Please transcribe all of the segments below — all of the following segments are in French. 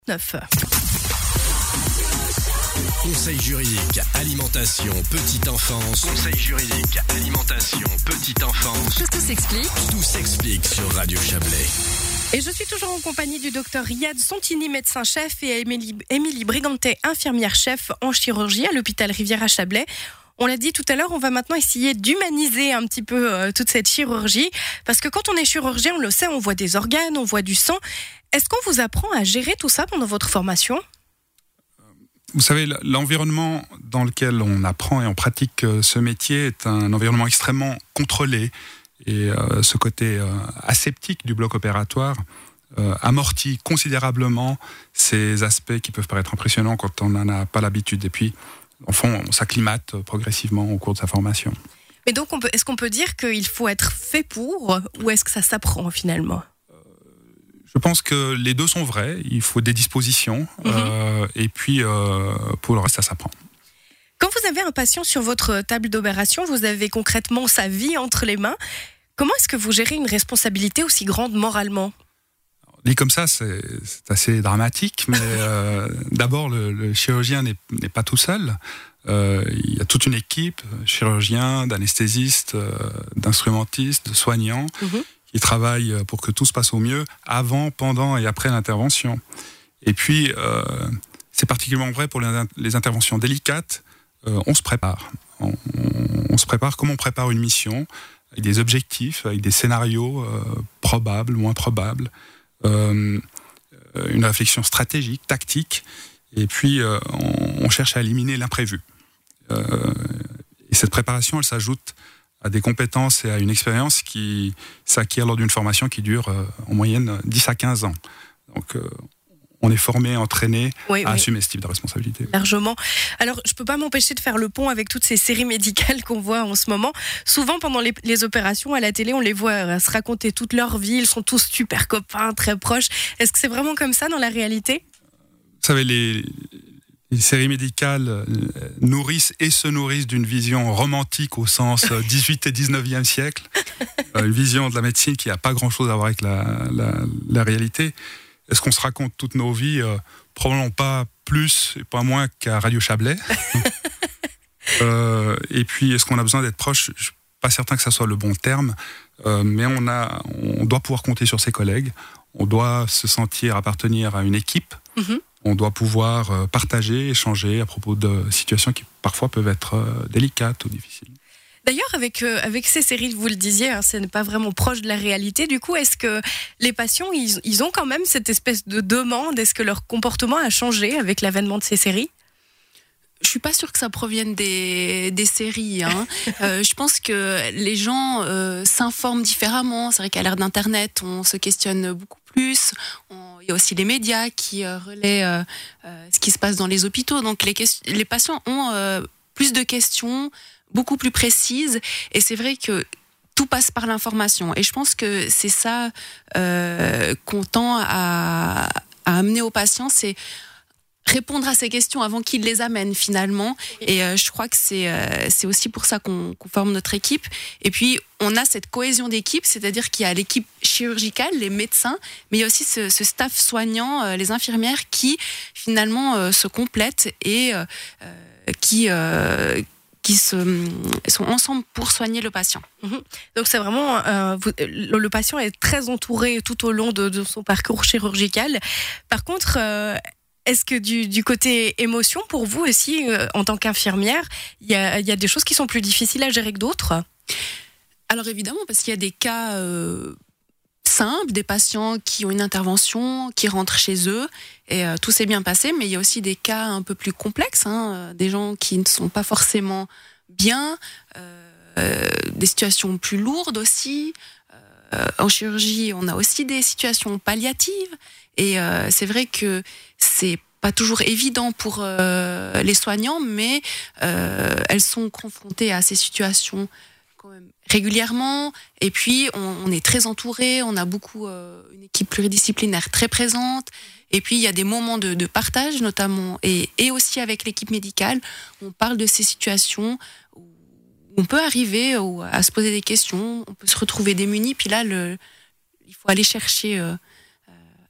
9. Conseil juridique, alimentation, petite enfance. Conseil juridique, alimentation, petite enfance. Tout s'explique. Tout s'explique sur Radio Chablais. Et je suis toujours en compagnie du docteur Riyad Sontini, médecin-chef, et Émilie Brigantet, infirmière-chef en chirurgie à l'hôpital Rivière-à-Chablais. On l'a dit tout à l'heure, on va maintenant essayer d'humaniser un petit peu toute cette chirurgie. Parce que quand on est chirurgien, on le sait, on voit des organes, on voit du sang. Est-ce qu'on vous apprend à gérer tout ça pendant votre formation ? Vous savez, l'environnement dans lequel on apprend et on pratique ce métier est un environnement extrêmement contrôlé. Et ce côté aseptique du bloc opératoire amortit considérablement ces aspects qui peuvent paraître impressionnants quand on n'en a pas l'habitude. Et puis, en fond, on s'acclimate progressivement au cours de sa formation. Mais donc, est-ce qu'on peut dire qu'il faut être fait pour, ou est-ce que ça s'apprend finalement ? Je pense que les deux sont vrais. Il faut des dispositions. Et puis, pour le reste, ça s'apprend. Quand vous avez un patient sur votre table d'opération, vous avez concrètement sa vie entre les mains. Comment est-ce que vous gérez une responsabilité aussi grande moralement ? Dit comme ça, c'est assez dramatique, mais d'abord, le chirurgien n'est pas tout seul. Il y a toute une équipe, chirurgiens, d'anesthésistes, d'instrumentistes, de soignants, qui travaillent pour que tout se passe au mieux avant, pendant et après l'intervention. Et puis, c'est particulièrement vrai pour les interventions délicates. On se prépare. On se prépare comme on prépare une mission, avec des objectifs, avec des scénarios probables, moins probables. Une réflexion stratégique, tactique, et puis on cherche à éliminer l'imprévu. Et cette préparation, elle s'ajoute à des compétences et à une expérience qui s'acquiert lors d'une formation qui dure en moyenne 10 à 15 ans. Donc on est formé, entraîné à assumer ce type de responsabilité. Largement. Alors, je ne peux pas m'empêcher de faire le pont avec toutes ces séries médicales qu'on voit en ce moment. Souvent, pendant les opérations à la télé, on les voit se raconter toute leur vie. Ils sont tous super copains, très proches. Est-ce que c'est vraiment comme ça dans la réalité ? Vous savez, les séries médicales nourrissent et se nourrissent d'une vision romantique au sens 18 et 19e siècle. Une vision de la médecine qui n'a pas grand-chose à voir avec la réalité. Est-ce qu'on se raconte toutes nos vies ? Probablement pas plus et pas moins qu'à Radio Chablais. Et puis, est-ce qu'on a besoin d'être proche ? Je ne suis pas certain que ça soit le bon terme, mais on doit pouvoir compter sur ses collègues. On doit se sentir appartenir à une équipe. On doit pouvoir partager, échanger à propos de situations qui parfois peuvent être délicates ou difficiles. D'ailleurs, avec ces séries, vous le disiez, ce n'est pas vraiment proche de la réalité. Du coup, est-ce que les patients, ils ont quand même cette espèce de demande ? Est-ce que leur comportement a changé avec l'avènement de ces séries ? Je suis pas sûre que ça provienne des séries. Je pense que les gens s'informent différemment. C'est vrai qu'à l'ère d'Internet, on se questionne beaucoup plus. Il y a aussi les médias qui relaient ce qui se passe dans les hôpitaux. Donc les patients ont plus de questions, beaucoup plus précises. Et c'est vrai que tout passe par l'information. Et je pense que c'est ça qu'on tend à amener aux patients, c'est répondre à ces questions avant qu'ils les amènent finalement. Et je crois que c'est aussi pour ça qu'on forme notre équipe. Et puis, on a cette cohésion d'équipe, c'est-à-dire qu'il y a l'équipe chirurgicale, les médecins, mais il y a aussi ce staff soignant, les infirmières qui finalement se complètent et qui sont ensemble pour soigner le patient. Donc c'est vraiment le patient est très entouré tout au long de son parcours chirurgical. Par contre, est-ce que du côté émotion, pour vous aussi, en tant qu'infirmière, il y a des choses qui sont plus difficiles à gérer que d'autres ? Alors évidemment, parce qu'il y a des cas simples, des patients qui ont une intervention, qui rentrent chez eux, et tout s'est bien passé, mais il y a aussi des cas un peu plus complexes, des gens qui ne sont pas forcément bien, des situations plus lourdes aussi. En chirurgie, on a aussi des situations palliatives, et c'est vrai que c'est pas toujours évident pour les soignants, mais elles sont confrontées à ces situations quand même régulièrement, et puis on est très entouré, on a beaucoup une équipe pluridisciplinaire très présente, et puis il y a des moments de partage notamment, et aussi avec l'équipe médicale, on parle de ces situations où on peut arriver à se poser des questions, on peut se retrouver démuni, puis là il faut aller chercher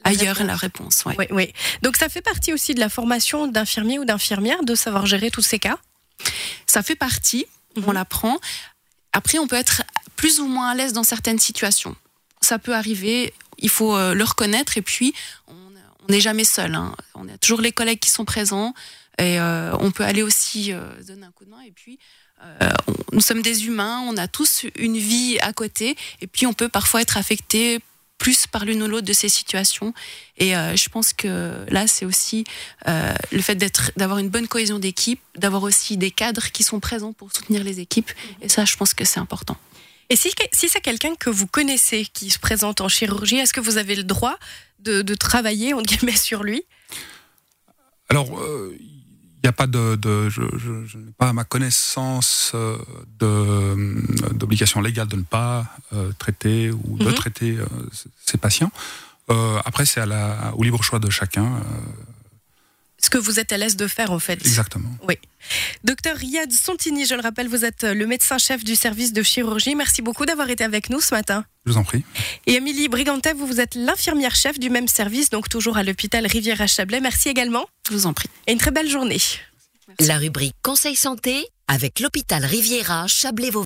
ailleurs la réponse. Ouais. Oui, oui. Donc ça fait partie aussi de la formation d'infirmier ou d'infirmière de savoir gérer tous ces cas. Ça fait partie, on l'apprend. Après, on peut être plus ou moins à l'aise dans certaines situations. Ça peut arriver, il faut le reconnaître, et puis on n'est jamais seul. Hein. On a toujours les collègues qui sont présents, et on peut aller aussi donner un coup de main. Et puis, nous sommes des humains, on a tous une vie à côté, et puis on peut parfois être affecté plus par l'une ou l'autre de ces situations. Et je pense que là, c'est aussi le fait d'avoir une bonne cohésion d'équipe, d'avoir aussi des cadres qui sont présents pour soutenir les équipes. Et ça, je pense que c'est important. Et si c'est quelqu'un que vous connaissez qui se présente en chirurgie, est-ce que vous avez le droit de travailler, entre guillemets, sur lui ? Alors, il n'y a pas je n'ai pas à ma connaissance d'obligation légale de ne pas traiter ou de traiter ces patients. Après, c'est au libre choix de chacun. Ce que vous êtes à l'aise de faire, en fait. Exactement. Oui. Docteur Riyad Sontini, je le rappelle, vous êtes le médecin-chef du service de chirurgie. Merci beaucoup d'avoir été avec nous ce matin. Je vous en prie. Et Émilie Brigantet, vous êtes l'infirmière-chef du même service, donc toujours à l'hôpital Rivière-à-Chablais. Merci également. Je vous en prie. Et une très belle journée. La rubrique Conseil santé avec l'hôpital Riviera Chablais-Vauvert.